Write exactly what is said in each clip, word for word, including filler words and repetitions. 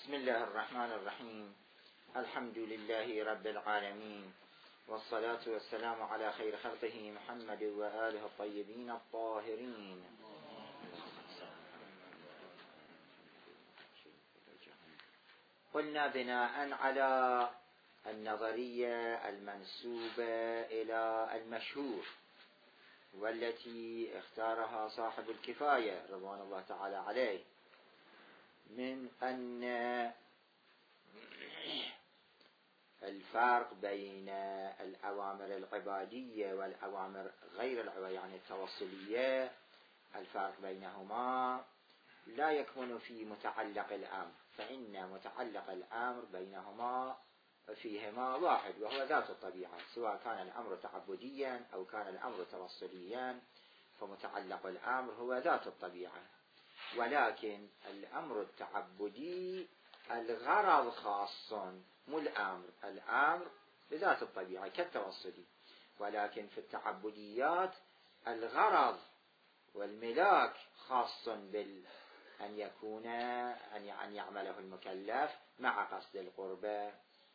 بسم الله الرحمن الرحيم. الحمد لله رب العالمين، والصلاة والسلام على خير خلقه محمد وآله الطيبين الطاهرين. قلنا بناء على النظرية المنسوبة إلى المشهور والتي اختارها صاحب الكفاية رضوان الله تعالى عليه، من أن الفرق بين الأوامر العبادية والأوامر غير العبادية يعني التوصلية، الفرق بينهما لا يكمن في متعلق الأمر، فإن متعلق الأمر بينهما فيهما واحد وهو ذات الطبيعة، سواء كان الأمر تعبديا أو كان الأمر توصليا، فمتعلق الأمر هو ذات الطبيعة. ولكن الأمر التعبدي الغرض خاص، مو الأمر، الأمر بذات الطبيعة كالتوصلي، ولكن في التعبديات الغرض والملاك خاص بال أن يكون أن يعمله المكلف مع قصد القربة.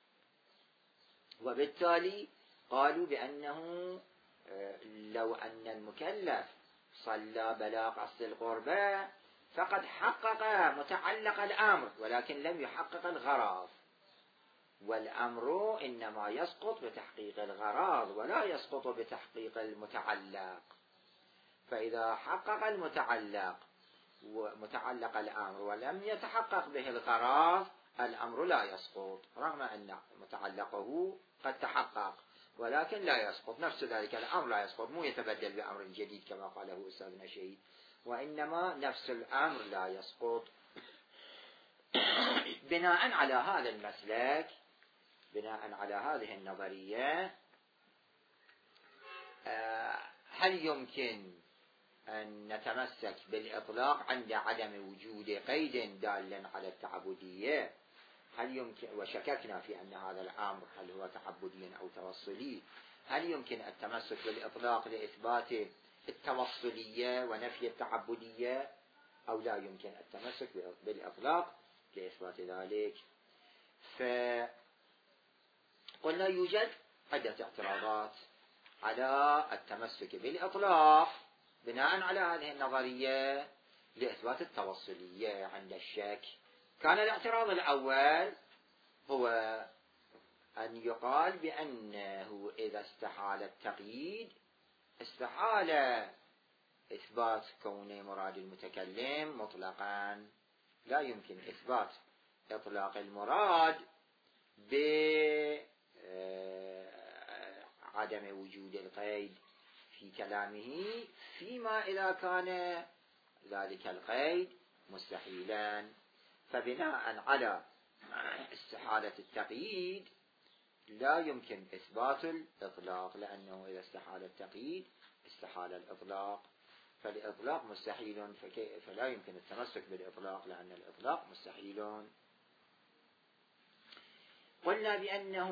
وبالتالي قالوا بأنه لو أن المكلف صلى بلا قصد القربة فقد حقق متعلق الأمر ولكن لم يحقق الغرض، والأمر إنما يسقط بتحقيق الغرض ولا يسقط بتحقيق المتعلق. فإذا حقق المتعلق ومتعلق الأمر ولم يتحقق به الغرض الأمر لا يسقط، رغم أن متعلقه قد تحقق ولكن لا يسقط. نفس ذلك الأمر لا يسقط، مو يتبدل بأمر جديد كما قاله أستاذنا شهيد، وإنما نفس الأمر لا يسقط. بناء على هذا المسلك، بناء على هذه النظرية، هل يمكن أن نتمسك بالإطلاق عند عدم وجود قيد دال على التعبدية؟ هل يمكن، وشككنا في أن هذا الأمر هل هو تعبدي أو توصلي، هل يمكن التمسك بالإطلاق لإثبات التوصلية ونفي التعبدية، أو لا يمكن التمسك بالإطلاق لإثبات ذلك؟ فقلنا يوجد عدة اعتراضات على التمسك بالإطلاق بناء على هذه النظرية لإثبات التوصلية عند الشك. كان الاعتراض الأول هو أن يقال بأنه إذا استحال التقييد استحال إثبات كون مراد المتكلم مطلقا، لا يمكن إثبات إطلاق المراد بعدم وجود القيد في كلامه، فيما إذا كان ذلك القيد مستحيلا. فبناء على استحالة التقييد لا يمكن إثبات الإطلاق، لأنه إذا استحال التقييد استحال الإطلاق، فالإطلاق مستحيل، فلا يمكن التمسك بالإطلاق لأن الإطلاق مستحيل. قلنا بأنه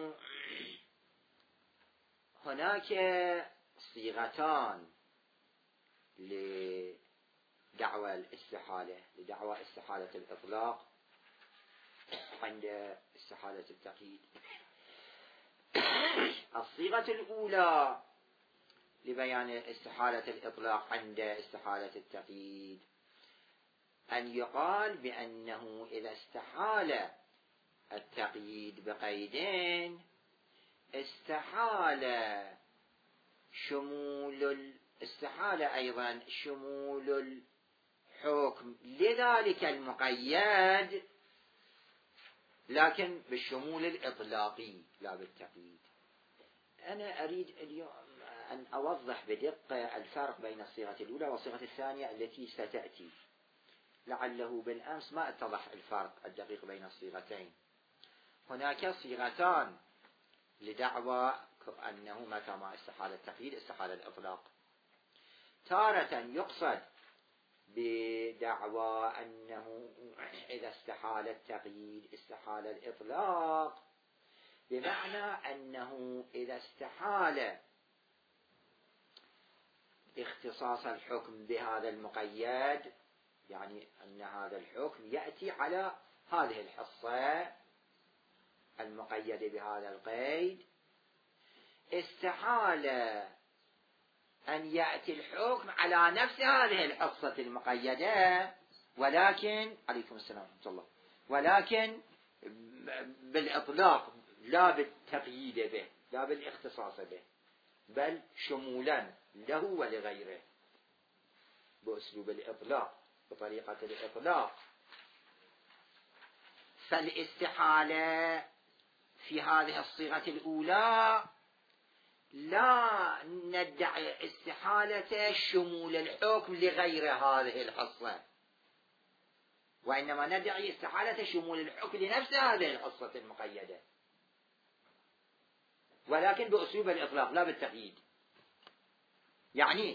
هناك صيغتان لدعوى الاستحالة، لدعوى استحالة الإطلاق عند استحالة التقييد. الصيغة الأولى لبيان استحالة الإطلاق عند استحالة التقييد أن يقال بأنه إذا استحال التقييد بقيدين استحال شمول استحال أيضا شمول الحكم لذلك المقيد، لكن بالشمول الإطلاقي لا بالتقييد. أنا أريد اليوم أن أوضح بدقة الفرق بين الصيغة الأولى والصيغة الثانية التي ستأتي، لعله بالأمس ما اتضح الفرق الدقيق بين الصيغتين. هناك صيغتان لدعوى أنه متى ما استحال التقييد استحال الإطلاق. تارة يقصد بدعوى أنه إذا استحال التقييد استحال الإطلاق بمعنى أنه إذا استحال اختصاص الحكم بهذا المقيد، يعني أن هذا الحكم يأتي على هذه الحصة المقيدة بهذا القيد استحال أن يأتي الحكم على نفس هذه الحصة المقيدة، ولكن عليكم السلام ورحمة الله، ولكن بالإطلاق لا بالتقييد به، لا بالاختصاص به، بل شمولا له ولغيره، بأسلوب الإطلاق، بطريقة الإطلاق. فالاستحالة في هذه الصيغة الأولى لا ندعي استحالة شمول الحكم لغير هذه الحصة، وإنما ندعي استحالة شمول الحكم لنفس هذه الحصة المقيدة، ولكن بأسلوب الإطلاق لا بالتقييد. يعني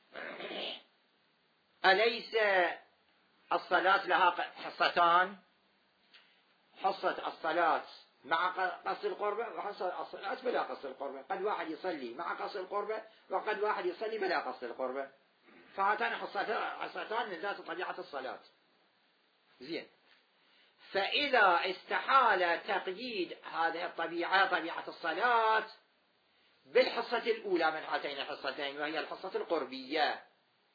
أليس الصلاة لها حصتان؟ حصة الصلاة مع قصد القربة وحصة الصلاة بلا قصد القربة. قد واحد يصلي مع قصد القربة وقد واحد يصلي بلا قصد القربة، فهاتان حصتان من ذات طبيعة الصلاة. زين، فإذا استحال تقييد هذه الطبيعة طبيعة الصلاة بالحصة الأولى من هاتين الحصتين وهي الحصة القربية،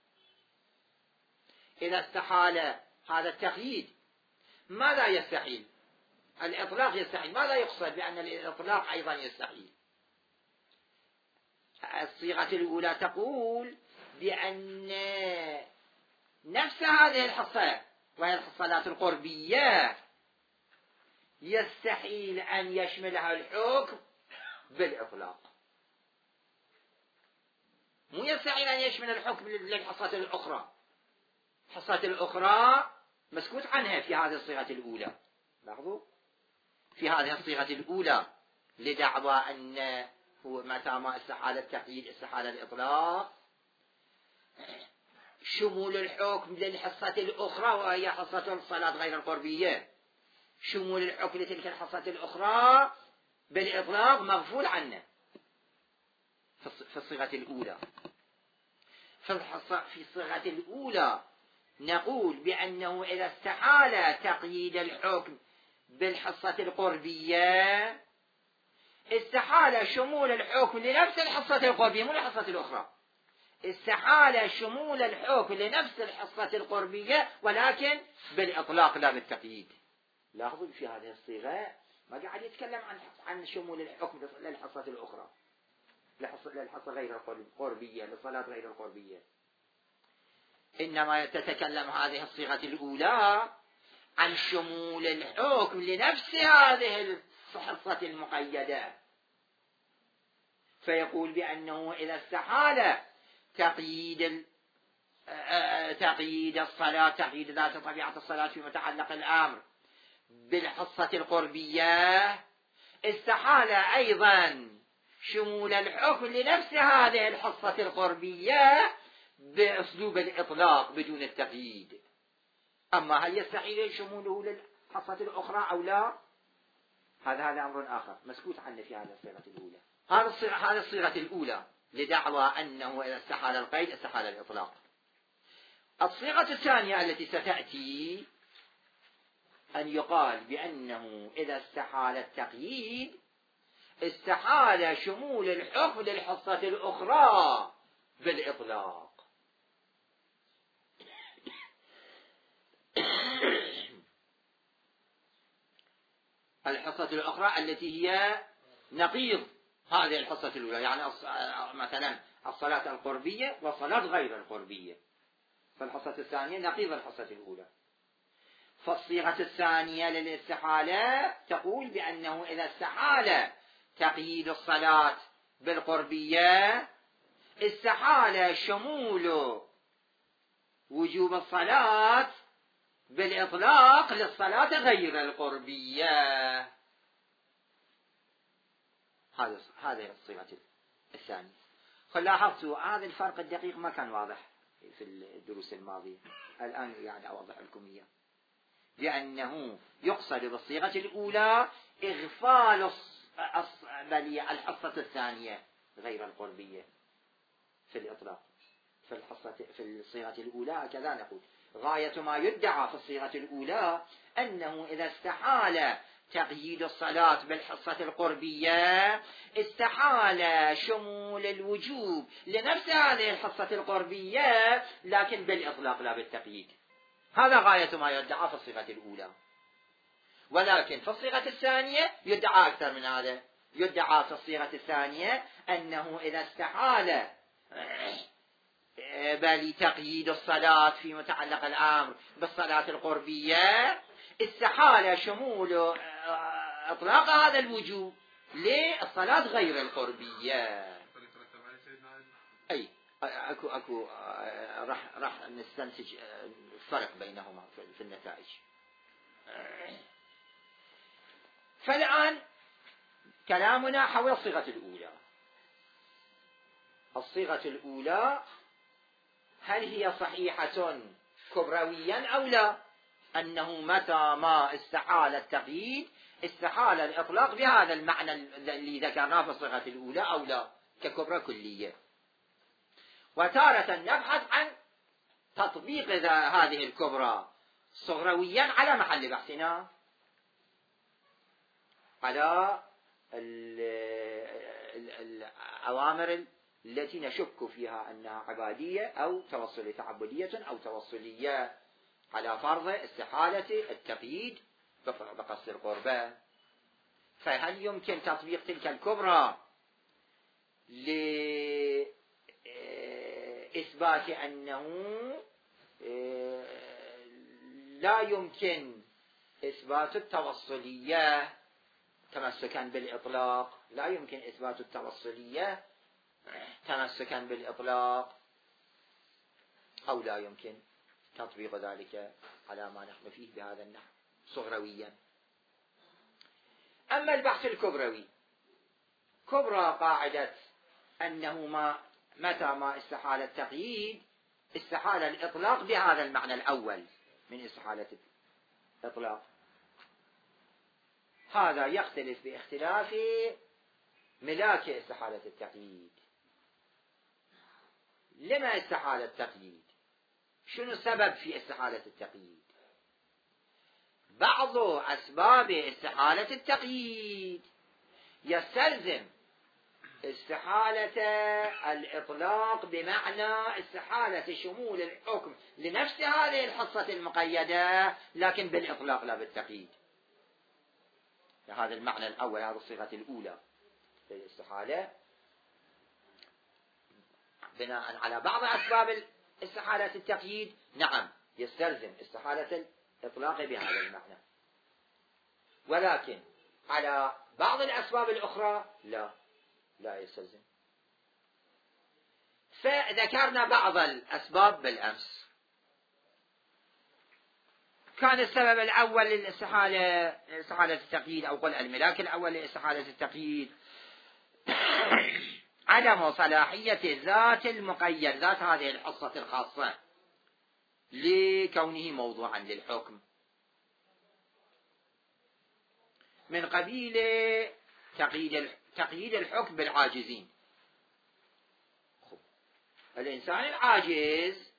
إذا استحال هذا التقييد ماذا يستحيل؟ الإطلاق يستحيل. ماذا يقصد بأن الإطلاق أيضا يستحيل؟ الصيغة الأولى تقول بأن نفس هذه الحصة وهي الحصلات القربية يستحيل أن يشملها الحكم بالإطلاق، مو يستحيل أن يشمل الحكم للحصة الأخرى. الحصة الأخرى مسكوت عنها في هذه الصيغة الأولى. لاحظوا في هذه الصيغة الأولى لدعوى أن هو متى ما استحال التقييد استحال الإطلاق، شمول الحكم للحصة الأخرى وهي حصة الصلاة غير القربية، شمول الحكم لتلك الحصة الأخرى بالإطلاق مغفول عنه في الصيغة الأولى. في الحصة في الصيغة الأولى نقول بأنه إذا استحال تقييد الحكم بالحصة القربية استحال شمول الحكم لنفس الحصة القربية مو الحصة الأخرى، استحال شمول الحكم لنفس الحصة القربية ولكن بالإطلاق لا بالتقييد. لاحظوا في هذه الصيغة ما قاعد يتكلم عن عن شمول الحكم للحصة الأخرى، للحصة غير القربية، للصلاة غير القربية، إنما تتكلم هذه الصيغة الأولى عن شمول الحكم لنفس هذه الحصة المقيدة، فيقول بأنه إذا استحال تقييد تقييد الصلاة تقييد ذات طبيعة الصلاة في متعلق الأمر بالحصة القربية استحال أيضا شمول الحكم لنفس هذه الحصة القربية بأسلوب الإطلاق بدون التقييد. أما هل يستحيل شموله للحصة الأخرى أو لا؟ هذا هذا أمر آخر مسكوت عنه في هذه الصيغة الأولى. هذه الصيغة الأولى لدعوى أنه إذا استحال القيد استحال الإطلاق. الصيغة الثانية التي ستأتي أن يقال بأنه إذا استحال التقييد استحال شمول الحكم للحصة الأخرى بالإطلاق. الحصة الأخرى التي هي نقيض هذه الحصة الأولى، يعني مثلا الصلاة القربية والصلاة غير القربية، فالحصة الثانية نقيض الحصة الأولى. فالصيغة الثانية للاستحالة تقول بأنه إذا استحال تقييد الصلاة بالقربية استحال شمول وجوب الصلاة بالإطلاق للصلاة غير القربية. هذا هذه الصيغة الثانية. لاحظتوا هذا الفرق الدقيق ما كان واضح في الدروس الماضية، الآن يعني أوضح لكم إياه، لأنه يقصد بالصيغة الأولى إغفال الحصة الثانية غير القربية في الإطلاق. في الحصة في الصيغة الأولى هكذا نقول غاية ما يدعى في الصيغة الأولى أنه إذا استحال تقييد الصلاة بالحصة القربية استحال شمول الوجوب لنفس هذه الحصة القربية لكن بالإطلاق لا بالتقييد. هذا غاية ما يدعى في الصيغة الأولى. ولكن في الصيغة الثانية يدعى أكثر من هذا. يدعى في الصيغة الثانية أنه إذا استحال بل تقييد الصلاة في متعلق الأمر بالصلاة القربية استحال شمول إطلاق هذا الوجوب للصلاة غير القربية. أي أكو أكو راح راح نستنتج الفرق بينهما في النتائج. فالآن كلامنا حول الصيغة الأولى. الصيغة الأولى هل هي صحيحة كبرويا أو لا؟ أنه متى ما استحال التقييد استحال الإطلاق بهذا المعنى اللي ذكرناه في الصيغة الأولى أو لا ككبرى كلية. وتارة نبحث عن تطبيق هذه الكبرى صغرويا على محل بحثنا على الأوامر التي نشك فيها أنها عبادية أو توصل تعبدية أو توصلية على فرض استحالة التقييد بقصد القربة. فهل يمكن تطبيق تلك الكبرى لإثبات أنه لا يمكن إثبات التوصلية تمسكا بالإطلاق، لا يمكن إثبات التوصلية تمسكا بالإطلاق، أو لا يمكن تطبيق ذلك على ما نحن فيه بهذا النحو صغرويا؟ أما البحث الكبروي كبرى قاعدة أنه ما متى ما استحال التقييد استحال الإطلاق بهذا المعنى الأول من استحالة الإطلاق. هذا يختلف باختلاف ملاك استحالة التقييد. لما استحال التقييد؟ شنو السبب في استحالة التقييد؟ بعض أسباب استحالة التقييد يستلزم استحالة الإطلاق بمعنى استحالة شمول الحكم لنفس هذه الحصة المقيدة لكن بالإطلاق لا بالتقييد. هذا المعنى الأول، هذه الصيغة الأولى للاستحالة بناء على بعض أسباب استحالة التقييد نعم يستلزم استحالة الإطلاق بهذا المعنى، ولكن على بعض الأسباب الأخرى لا لا يستلزم. فذكرنا بعض الأسباب بالأمس. كان السبب الأول للاستحالة استحالة التقييد أو قل الملاك الأول لاستحالة التقييد عدم صلاحية ذات المقيد، ذات هذه الحصة الخاصة لكونه موضوعا للحكم من قبيل تقييد تقييد الحكم بالعاجزين. الإنسان العاجز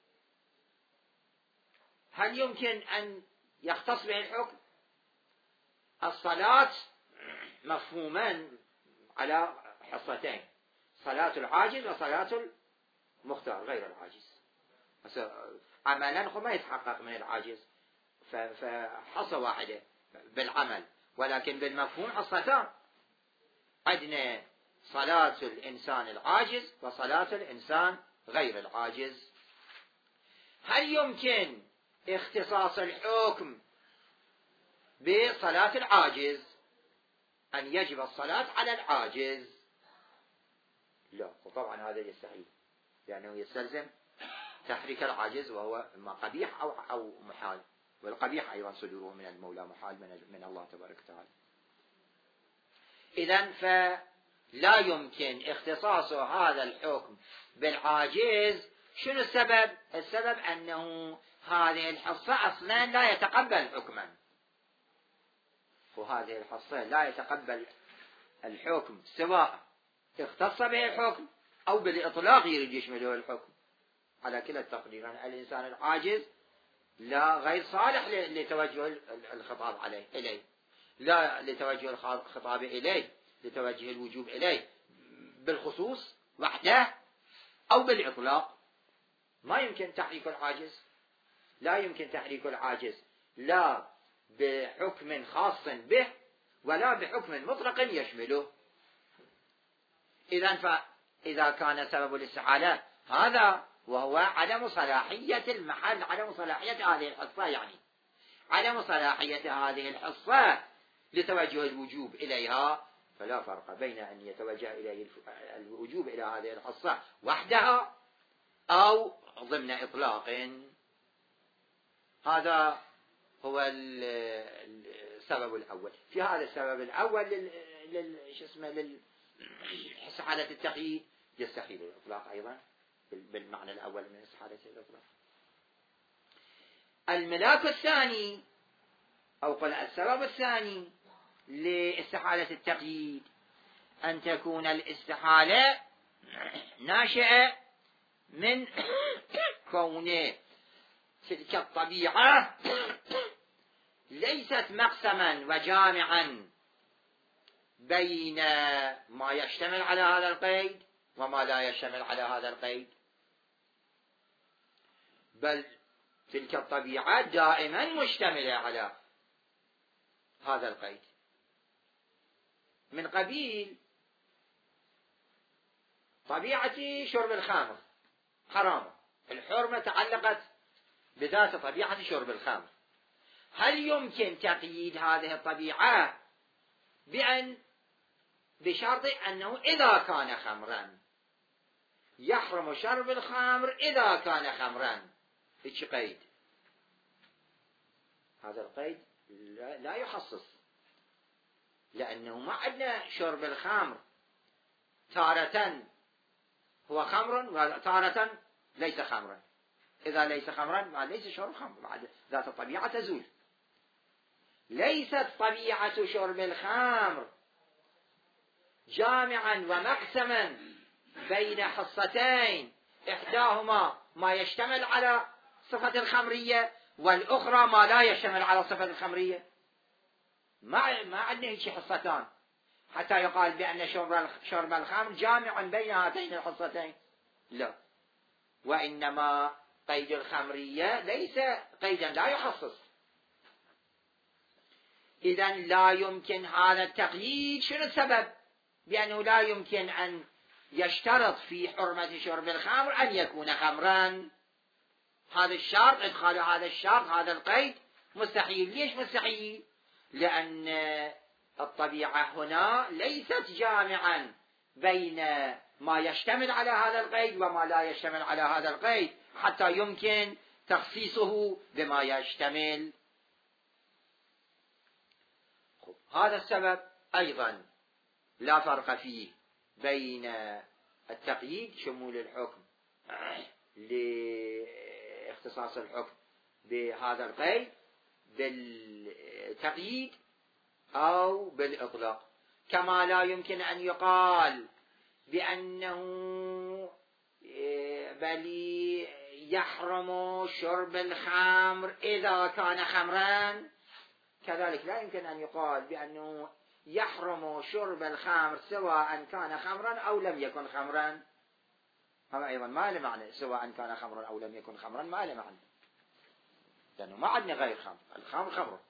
هل يمكن أن يختص به الحكم؟ الصلاة مفهوما على حصتين، صلاة العاجز وصلاة المختار غير العاجز. عملا ما يتحقق من العاجز فحصة واحدة بالعمل، ولكن بالمفهوم حصتان. عندنا صلاة الإنسان العاجز وصلاة الإنسان غير العاجز. هل يمكن اختصاص الحكم بصلاة العاجز أن يجب الصلاة على العاجز؟ لا، وطبعا هذا يستحيل لأنه يستلزم تحريك العاجز وهو إما قبيح أو أو محال، والقبيح أيضا صدوره من المولى محال من الله تبارك وتعالى. إذن فلا يمكن اختصاص هذا الحكم بالعاجز. شنو السبب؟ السبب أنه هذه الحصة أصلا لا يتقبل حكما، وهذه الحصة لا يتقبل الحكم سواء اختص به الحكم أو بالإطلاق يريد يشمله الحكم على كلا التقديرين. الإنسان العاجز لا غير صالح لتوجه الخطاب عليه إليه، لا لتوجه الخطاب إليه، لتوجه الوجوب إليه بالخصوص وحده أو بالإطلاق. ما يمكن تحريك العاجز، لا يمكن تحريك العاجز لا بحكم خاص به ولا بحكم مطلق يشمله. إذن فإذا كان سبب الاستحالة هذا وهو عدم صلاحية المحل، عدم صلاحية هذه الحصة، يعني عدم صلاحية هذه الحصة لتوجه الوجوب إليها، فلا فرق بين أن يتوجه إليه الوجوب إلى هذه الحصة وحدها أو ضمن إطلاق. هذا هو السبب الأول. في هذا السبب الأول لل شو اسمه للحالة التقييد يستحيل الإطلاق أيضا بالمعنى الأول من حالة الإطلاق. الملاك الثاني أو قل السبب الثاني لاستحالة التقييد أن تكون الاستحالة ناشئة من كون تلك الطبيعة ليست مقسما وجامعا بين ما يشتمل على هذا القيد وما لا يشتمل على هذا القيد، بل تلك الطبيعة دائما مشتملة على هذا القيد، من قبيل طبيعة شرب الخمر حرام، الحرمة تعلقت بذات طبيعة شرب الخمر. هل يمكن تقييد هذه الطبيعة بأن بشرط أنه إذا كان خمرا يحرم شرب الخمر إذا كان خمرا؟ إيش قيد؟ هذا القيد لا يخصص، لأنه ما عندنا شرب الخمر تارة هو خمر وتارة ليس خمرا. إذا ليس خمرا ما ليس شرب خمر، بعد ذات الطبيعة تزول. ليست طبيعة شرب الخمر جامعا ومقسما بين حصتين إحداهما ما يشتمل على صفة الخمرية والأخرى ما لا يشتمل على صفة الخمرية. ما ما عندنا هيك حصتان حتى يقال بأن شرب شرب الخمر جامع بين هاتين الحصتين، لا، وإنما قيد الخمرية ليس قيدا لا يخصص. إذن لا يمكن هذا التقييد. شنو السبب؟ بأنه لا يمكن أن يشترط في حرمة شرب الخمر أن يكون خمرا. هذا الشرط، إدخال هذا الشرط هذا القيد مستحيل. ليش مستحيل؟ لأن الطبيعة هنا ليست جامعا بين ما يشتمل على هذا القيد وما لا يشتمل على هذا القيد حتى يمكن تخصيصه بما يشتمل. هذا السبب أيضا لا فرق فيه بين التقييد شمول الحكم لاختصاص الحكم بهذا القيد بالتقييد أو بالإطلاق، كما لا يمكن أن يقال بأنه بل يحرم شرب الخمر إذا كان خمرا، كذلك لا يمكن أن يقال بأنه يحرم شرب الخمر سواء كان خمرا أو لم يكن خمرا. هذا أيضا ما له معنى، سواء كان خمرا أو لم يكن خمرا ما له معنى، لأنه ما عندنا غير خمر، الخمر خمر.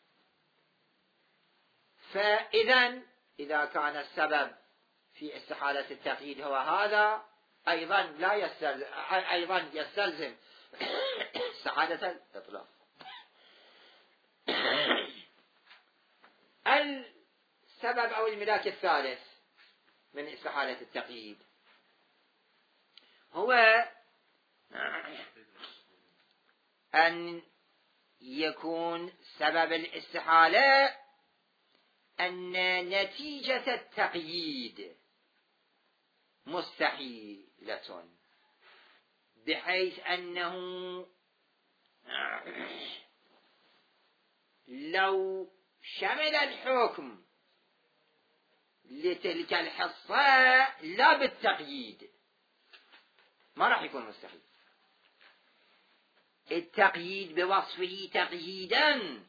فإذا إذا كان السبب في استحالة التقييد هو هذا، أيضا لا يستلزم أيضا يستلزم استحالة الإطلاق. السبب أو الملاك الثالث من استحالة التقييد هو أن يكون سبب الاستحالة أن نتيجة التقييد مستحيلة، بحيث أنه لو شمل الحكم لتلك الحصة لا بالتقييد ما راح يكون مستحيل. التقييد بوصفه تقييدا،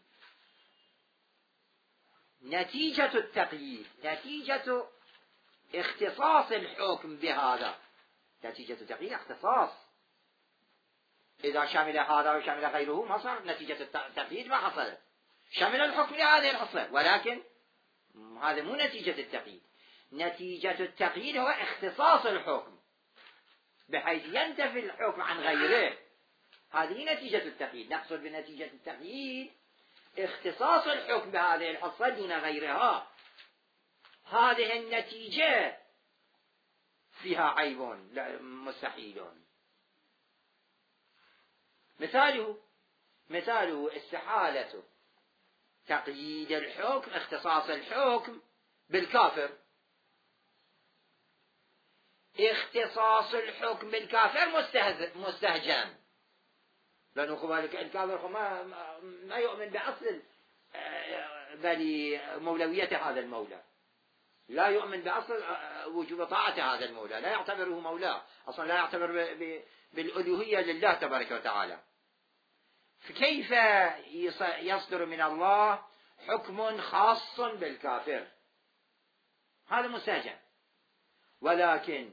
نتيجة التقييد نتيجة اختصاص الحكم بهذا، نتيجة التقييد اختصاص. إذا شمل هذا وشمل غيره ما صار نتيجة التقييد، ما حصلت، شمل الحكم لهذه الحصة، ولكن هذا مو نتيجة التقييد. نتيجة التقييد هو اختصاص الحكم بحيث ينتفي الحكم عن غيره، هذه نتيجة التقييد. نقصد بنتيجة التقييد اختصاص الحكم بهذه الحصة دون غيرها. هذه النتيجة فيها عيب مستحيل. مثاله مثاله استحالة تقييد الحكم، اختصاص الحكم بالكافر. اختصاص الحكم بالكافر مستهجن، لأنه الكافر ما, ما يؤمن بأصل بل مولوية هذا المولى، لا يؤمن بأصل وجوب طاعة هذا المولى، لا يعتبره مولاه أصلا، لا يعتبر بالألوهية لله تبارك وتعالى. فكيف يصدر من الله حكم خاص بالكافر؟ هذا مستهجن. ولكن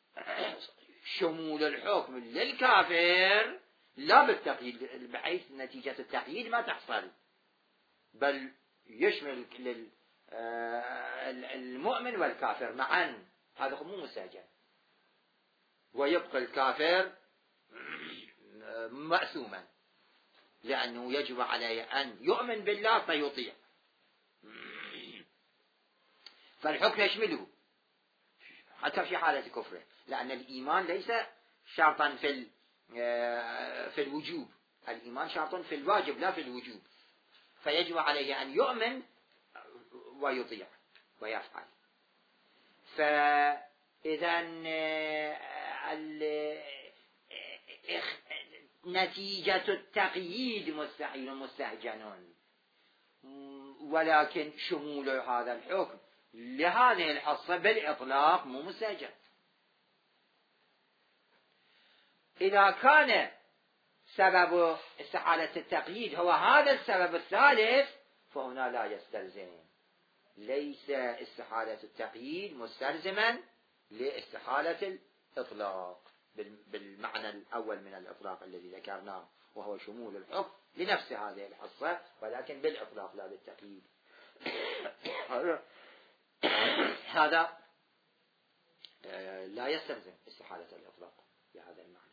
شمول الحكم للكافر لا بالتقييد، بحيث نتيجة التقييد ما تحصل، بل يشمل المؤمن والكافر معا، هذا مو مستهجن. ويبقى الكافر مأثوما، لأنه يجب عليه أن يؤمن بالله فيطيع، فالحكم يشمله حتى في حالة كفره، لأن الإيمان ليس شرطا في في الوجوب، الإيمان شرط في الواجب لا في الوجوب، فيجب عليه أن يؤمن ويطيع ويفعل. فإذا نتيجة التقييد مستحيل مستهجن، ولكن شمول هذا الحكم لهذه الحصة بالإطلاق مو مستهجن. إذا كان سبب استحالة التقييد هو هذا السبب الثالث، فهنا لا يستلزم، ليس استحالة التقييد مستلزما لاستحالة الإطلاق بالمعنى الأول من الإطلاق الذي ذكرناه، وهو شمول الحكم لنفس هذه الحصة، ولكن بالإطلاق لا بالتقييد. هذا لا يستلزم استحالة الإطلاق بهذا المعنى،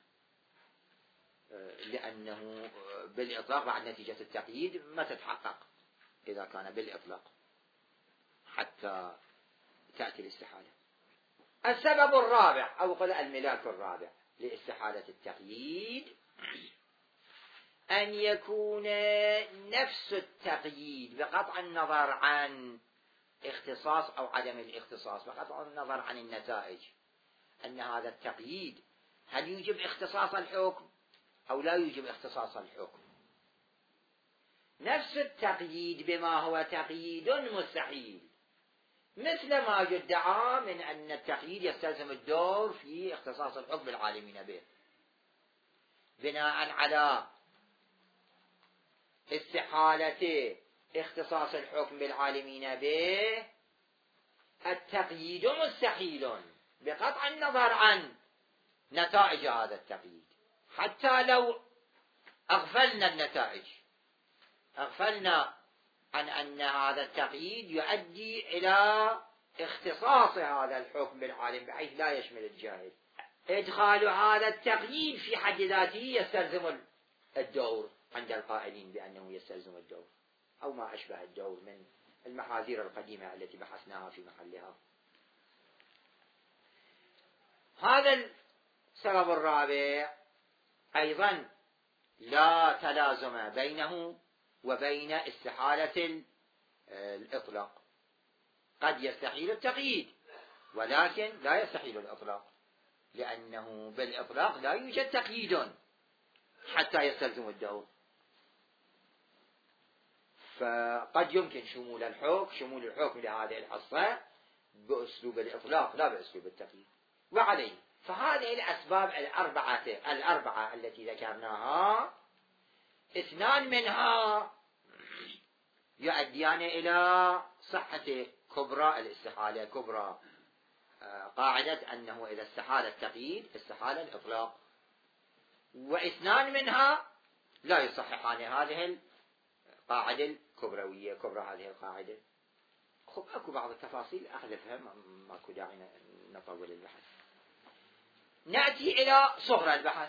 لأنه بالإطلاق بعد نتيجة التقييد ما تتحقق إذا كان بالإطلاق حتى تأتي الاستحالة. السبب الرابع أو قل الملاك الرابع لاستحالة التقييد أن يكون نفس التقييد بقطع النظر عن اختصاص أو عدم الاختصاص، بقطع النظر عن النتائج، أن هذا التقييد هل يوجب اختصاص الحكم أو لا يوجب اختصاص الحكم. نفس التقييد بما هو تقييد مستحيل، مثل ما يدعى من أن التقييد يستلزم الدور في اختصاص الحكم العالمين به، بناء على استحالة اختصاص الحكم بالعالمين به التقييد مستحيل بقطع النظر عن نتائج هذا التقييد. حتى لو أغفلنا النتائج، أغفلنا عن أن هذا التقييد يؤدي إلى اختصاص هذا الحكم بالعالم بحيث لا يشمل الجاهل، إدخال هذا التقييد في حد ذاته يستلزم الدور عند القائلين بأنه يستلزم الدور أو ما أشبه الدور من المحاذير القديمة التي بحثناها في محلها. هذا السبب الرابع أيضا لا تلازم بينه وبين استحالة الإطلاق. قد يستحيل التقييد ولكن لا يستحيل الإطلاق، لأنه بالإطلاق لا يوجد تقييد حتى يستلزم الدور. فقد يمكن شمول الحكم شمول الحكم لهذه الحصة بأسلوب الإطلاق لا بأسلوب التقييد. وعليه فهذه الأسباب الأربعة الأربعة التي ذكرناها اثنان منها يؤديان إلى صحة كبرى الاستحالة كبرى قاعدة أنه إذا استحال التقييد استحال الإطلاق، واثنان منها لا يصححان هذه القاعدة الكبروية كبرى هذه القاعدة. خب أكو بعض التفاصيل أحذفها ماكو داعي نطول البحث. نأتي إلى صغرى البحث.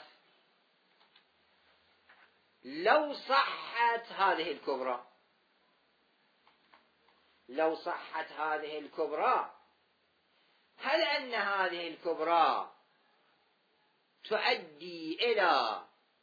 لو صحت هذه الكبرى لو صحت هذه الكبرى هل أن هذه الكبرى تؤدي إلى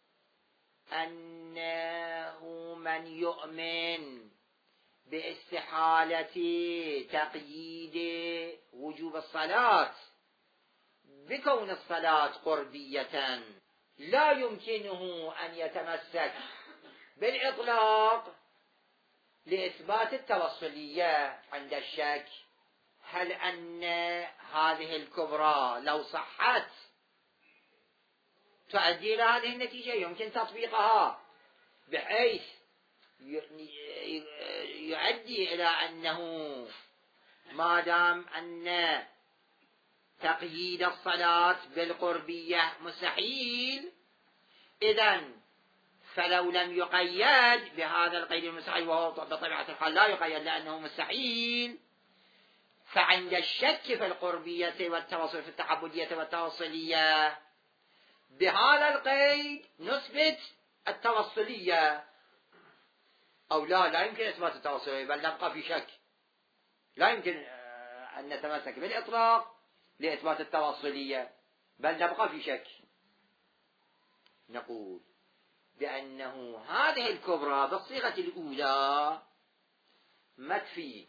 أنه من يؤمن باستحالة تقييد وجوب الصلاة بكون الصلاة قربية لا يمكنه أن يتمسك بالإطلاق لإثبات التوصلية عند الشك؟ هل أن هذه الكبرى لو صحت تؤدي إلى هذه النتيجة يمكن تطبيقها بحيث يؤدي إلى أنه ما دام أن تقييد الصلاة بالقربية مستحيل، إذن فلو لم يقيد بهذا القيد المستحيل، وهو بطبيعة الحال لا يقيد لأنه مستحيل، فعند الشك في القربية والتوصل في التعبدية والتوصلية بهذا القيد نثبت التوصلية أو لا لا يمكن إثبات التوصلية، بل نبقى في شك. لا يمكن أن نتمسك بالإطلاق لإثبات التوصلية، بل نبقى في شك. نقول بأنه هذه الكبرى بالصيغة الأولى ما تفيد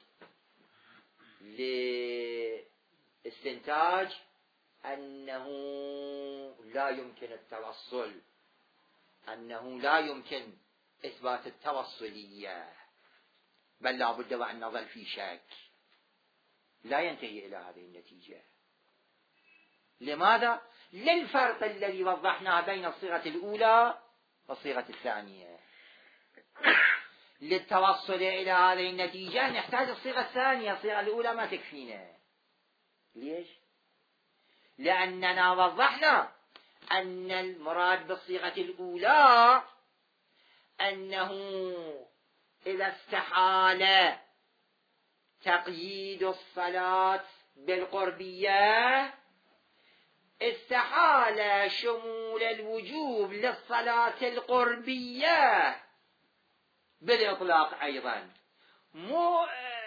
لاستنتاج أنه لا يمكن التوصل، أنه لا يمكن إثبات التوصلية، بل لا بد وأن نظل في شك، لا ينتهي إلى هذه النتيجة. لماذا؟ للفرق الذي وضحناه بين الصيغة الأولى والصيغة الثانية. للتوصل إلى هذه النتيجة نحتاج الصيغة الثانية، الصيغة الأولى ما تكفينا. ليش؟ لأننا وضحنا أن المراد بالصيغة الأولى أنه إذا استحال تقييد الصلاة بالقربية استحال شمول الوجوب للصلاة القربية بالإطلاق أيضا، مو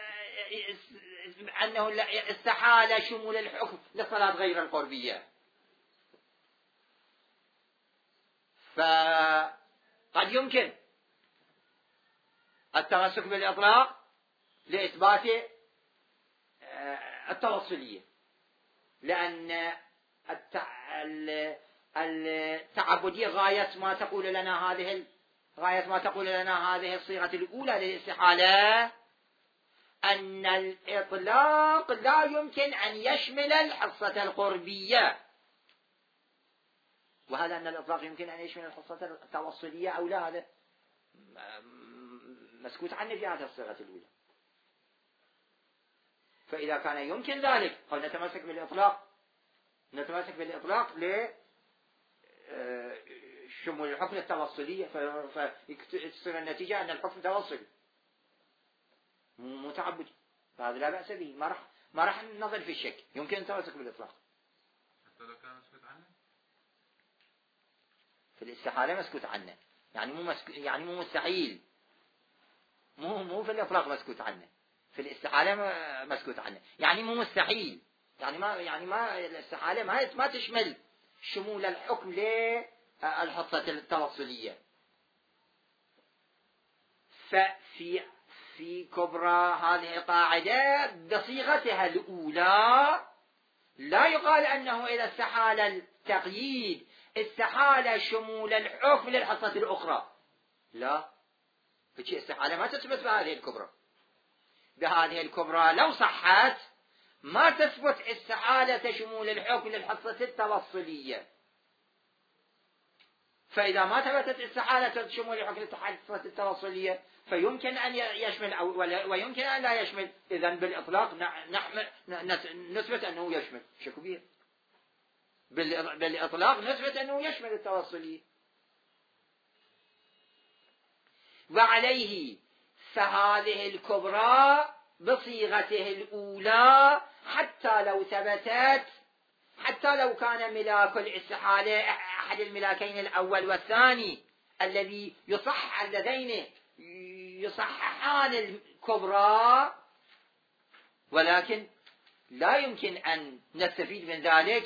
أنه استحال شمول الحكم للصلاة غير القربية. فقد يمكن التمسك بالإطلاق لإثبات التوصلية، لأن التعبدية غاية ما تقول لنا هذه غاية ما تقول لنا هذه الصيغة الأولى للاستحالة أن الإطلاق لا يمكن أن يشمل الحصة القربية، وهذا أن الإطلاق يمكن أن يشمل الحصة التوصلية أو لا، هذا مسكوت عنه في هذه الصيغة الأولى. فإذا كان يمكن ذلك قد نتمسك بالإطلاق نتمسك بالإطلاق لشمول الحكم التوصلية، فتصير النتيجة أن الحكم توصلي متعبدي، فهذا لا بأس به، ما راح ما راح نظل في الشك، يمكن التمسك بالإطلاق. حتى لو كان مسكوت عنه في الاستحالة مسكوت عنه، يعني مو مسك... يعني مو مستحيل، مو مو في الإطلاق مسكوت عنه، في الاستحالة مسكوت عنه، يعني مو مستحيل، يعني ما يعني ما الاستحالة ما ما تشمل شمول الحكم للحصة التوصلية. ففي في كبرى هذه القاعدة بصيغتها الأولى لا يقال أنه إذا استحال التقييد استحال شمول الحكم للحصة الأخرى، لا، فشي استحالة ما تثبت بهذه الكبرى. بهذه الكبرى لو صحت ما تثبت استحالة شمول الحكم للحصة التوصلية، فإذا ما ثبتت استحالة شمول حكم الحصة التوصلية فيمكن أن يشمل ويمكن أن لا يشمل، إذن بالإطلاق نثبت أنه يشمل. شكو بيه؟ بالإطلاق نثبت أنه يشمل التوصلية. وعليه فهذه الكبرى بصيغته الأولى حتى لو ثبتت، حتى لو كان ملاك الاستحالة أحد الملاكين الأول والثاني الذي يصح اللذين يصححان الكبرى، ولكن لا يمكن أن نستفيد من ذلك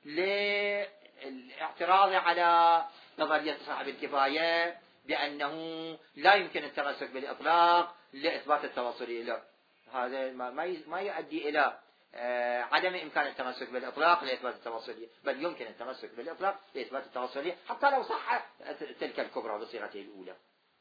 للاعتراض على نظرية صاحب الكفاية بأنه لا يمكن التمسك بالإطلاق لإثبات التوصلية له. هذا ما يؤدي إلى عدم إمكان التمسك بالإطلاق لإثبات التوصلية، بل يمكن التمسك بالإطلاق لإثبات التوصلية حتى لو صح تلك الكبرى بصيغته الأولى.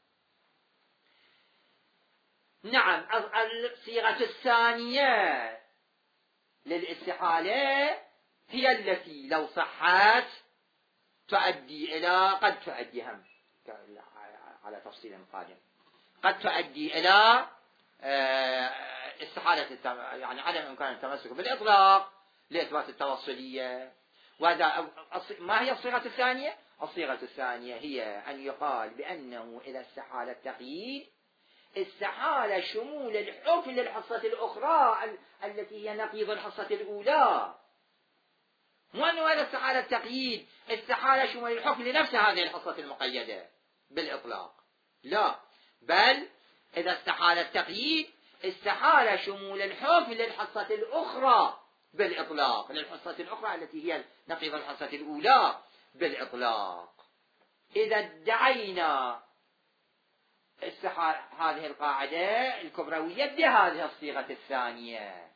نعم، الصيغة الثانية للاستحالة هي التي لو صحت تؤدي إلى، قد تؤدي هم على تفصيل قادم، قد تؤدي إلى استحالة يعني عدم إمكان التمسك بالإطلاق لإثبات التوصلية. وهذا ما هي الصيغة الثانية؟ الصيغة الثانية هي أن يقال بأنه إذا استحال التقييد استحال شمول الحكم للحصة الأخرى التي هي نقيض الحصة الأولى، مو أنه إذا استحال التقييد استحال شمول الحكم لنفس هذه الحصة المقيدة بالإطلاق، لا، بل إذا استحال التقييد استحال شمول الحكم للحصة الأخرى بالإطلاق، للحصة الأخرى التي هي نقيض الحصة الأولى بالإطلاق. إذا ادعينا استحال هذه القاعدة الكبروية بهذه الصيغة الثانية،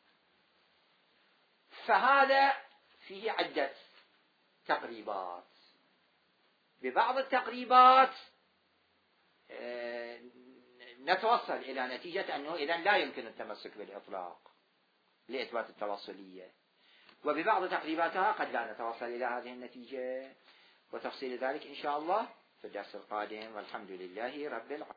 فهذا فيه عدة تقريبات. ببعض التقريبات نتوصل إلى نتيجة أنه إذن لا يمكن التمسك بالإطلاق لإثبات التوصلية، وببعض تقريباتها قد لا نتوصل إلى هذه النتيجة، وتفصيل ذلك إن شاء الله في الدرس القادم، والحمد لله رب العالمين.